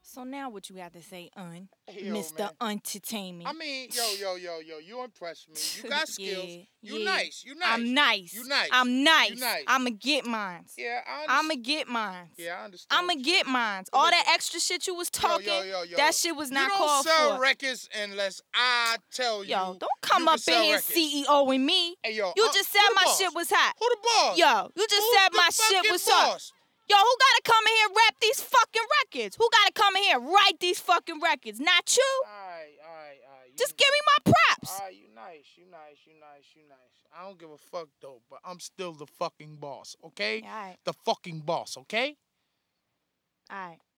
So now what you got to say, Hey, yo, Mr. man. I Entertainment? mean, yo, you impress me. You got skills. Yeah, You yeah. nice. You I'm nice. You nice. nice. I'm You nice. nice. I'ma get mines. Yeah, I I'ma understand. get mines. Yeah, I understand. I'ma what you're get saying. mines. But All listen, that extra shit you was yo, talking, yo. that shit was You not don't called sell for. records unless I tell Yo, you don't come you can up in sell here records. CEOing me. Hey, yo, You just said who the my boss? shit was hot. Who the boss? Yo, you just Who's said the my shit fucking was hot. boss? Yo, who gotta come in here and rap these fucking records? Who gotta come in here and write these fucking records? Not you. Alright. Just give me my props. Alright, you nice. I don't give a fuck though, but I'm still the fucking boss, okay? Yeah, The fucking boss, okay? alright.